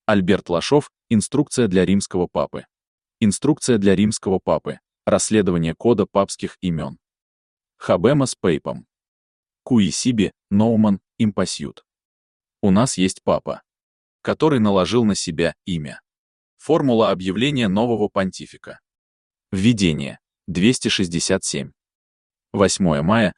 Альберт Лашов. Инструкция для римского папы. Инструкция для римского папы. Расследование кода папских имен. Хабемас Пейпом. Куи Сиби, Ноуман, Импасьют. У нас есть папа, который наложил на себя имя. Формула объявления нового понтифика. Введение. 267. 8 мая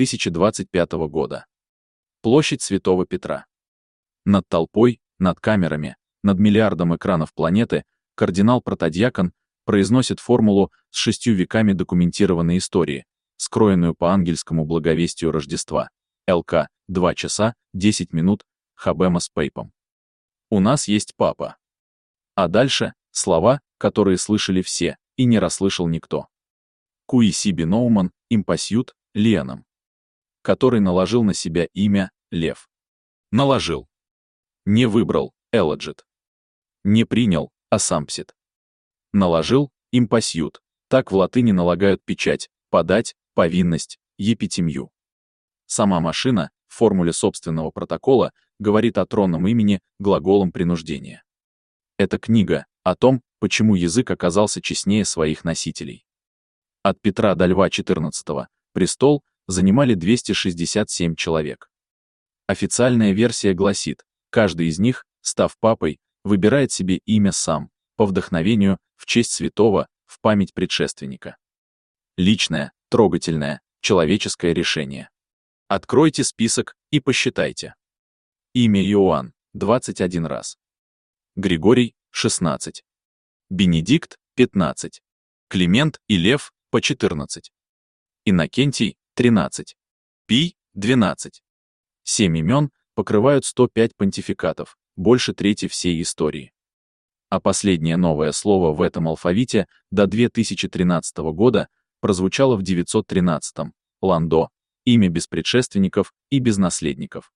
2025 года. Площадь Святого Петра. Над толпой, над камерами, над миллиардом экранов планеты кардинал-протодиакон произносит формулу с 6 веками документированной истории, скроенную по ангельскому благовестию Рождества. ЛК. 2 часа, 10 минут, Хабемас Пейпом. У нас есть папа. А дальше слова, которые слышали все, и не расслышал никто. Куи Сиби Ноуман, Импасьют, Лианом. Который наложил на себя имя Лев. Наложил. Не выбрал, Элоджит. Не принял, Асампсит. Наложил, Импасьют. Так в латыни налагают печать, подать, повинность, епитимью. Сама машина, в формуле собственного протокола, говорит о тронном имени глаголом принуждения. Это книга о том, почему язык оказался честнее своих носителей. От Петра до Льва XIV престол занимали 267 человек. Официальная версия гласит, каждый из них, став папой, выбирает себе имя сам, по вдохновению, в честь святого, в память предшественника. Личное, трогательное, человеческое решение. Откройте список и посчитайте. Имя Иоанн – 21 раз. Григорий – 16. Бенедикт – 15. Климент и Лев – по 14. Иннокентий – 13. Пий – 12. 7 имен покрывают 105 понтификатов, больше трети всей истории. А последнее новое слово в этом алфавите до 2013 года прозвучало в 913-м – Ландо, имя без предшественников и без наследников.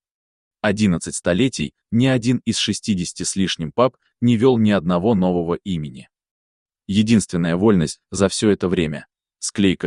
11 столетий ни один из 60 с лишним пап не вел ни одного нового имени. Единственная вольность за все это время – склейка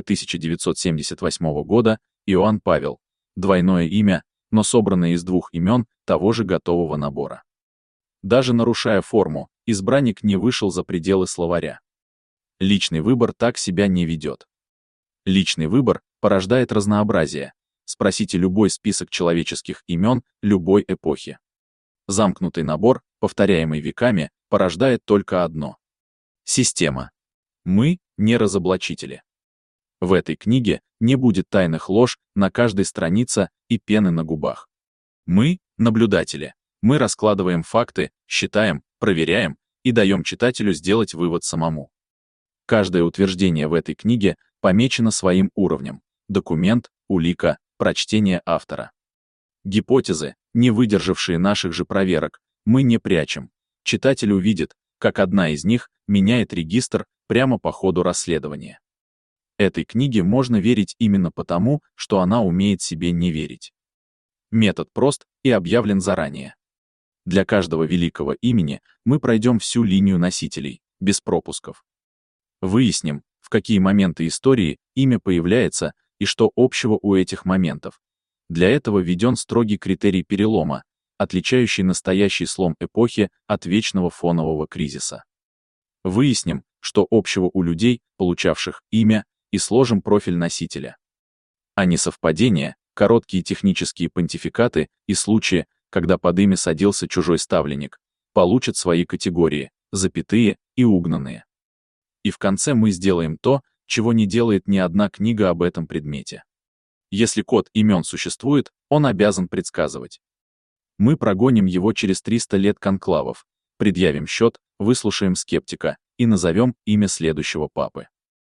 1978 года, Иоанн Павел, двойное имя, но собранное из 2 имен того же готового набора. Даже нарушая форму, избранник не вышел за пределы словаря. Личный выбор так себя не ведет. Личный выбор порождает разнообразие. Спросите любой список человеческих имен любой эпохи. Замкнутый набор, повторяемый веками, порождает только одно. Система. Мы не разоблачители. В этой книге не будет тайных лож на каждой странице и пены на губах. Мы – наблюдатели. Мы раскладываем факты, считаем, проверяем и даем читателю сделать вывод самому. Каждое утверждение в этой книге помечено своим уровнем. Документ, улика, прочтение автора. Гипотезы, не выдержавшие наших же проверок, мы не прячем. Читатель увидит, как одна из них меняет регистр прямо по ходу расследования. Этой книге можно верить именно потому, что она умеет себе не верить. Метод прост и объявлен заранее. Для каждого великого имени мы пройдем всю линию носителей, без пропусков. Выясним, в какие моменты истории имя появляется и что общего у этих моментов. Для этого введен строгий критерий перелома, отличающий настоящий слом эпохи от вечного фонового кризиса. Выясним, что общего у людей, получавших имя, и сложим профиль носителя. А не совпадения, короткие технические понтификаты и случаи, когда под имя садился чужой ставленник, получат свои категории, запятые и угнанные. И в конце мы сделаем то, чего не делает ни одна книга об этом предмете. Если код имен существует, он обязан предсказывать. Мы прогоним его через 300 лет конклавов, предъявим счет, выслушаем скептика и назовем имя следующего папы.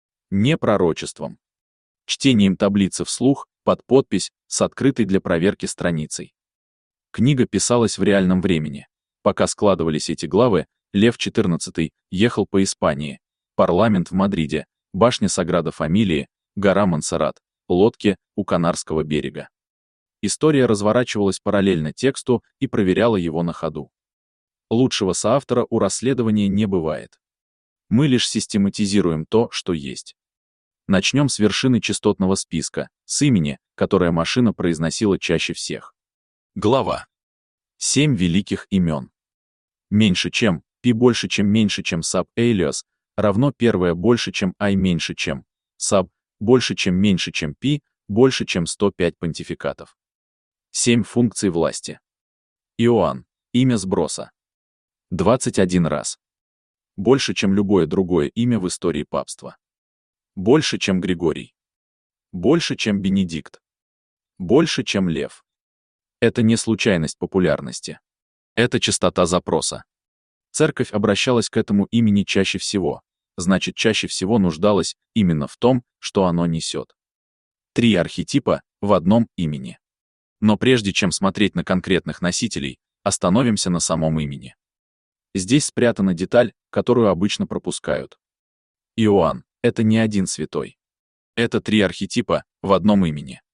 Не пророчеством. Чтением таблицы вслух, под подпись, с открытой для проверки страницей. Книга писалась в реальном времени. Пока складывались эти главы, Лев XIV ехал по Испании, парламент в Мадриде, башня Саграда Фамилии, гора Монсеррат, лодки у Канарского берега. История разворачивалась параллельно тексту и проверяла его на ходу. Лучшего соавтора у расследования не бывает. Мы лишь систематизируем то, что есть. Начнем с вершины частотного списка, с имени, которое машина произносила чаще всех. Глава. 7 великих имен. меньше чем, P больше чем меньше чем sub alias, равно первое больше чем I меньше чем, sub больше чем меньше чем P, больше чем 105 понтификатов. 7 функций власти. Иоанн. Имя сброса. 21 раз. Больше, чем любое другое имя в истории папства. Больше, чем Григорий. Больше, чем Бенедикт. Больше, чем Лев. Это не случайность популярности. Это частота запроса. Церковь обращалась к этому имени чаще всего, значит, чаще всего нуждалась именно в том, что оно несет. 3 архетипа в одном имени. Но прежде чем смотреть на конкретных носителей, остановимся на самом имени. Здесь спрятана деталь, которую обычно пропускают. Иоанн — это не один святой. Это 3 архетипа в одном имени.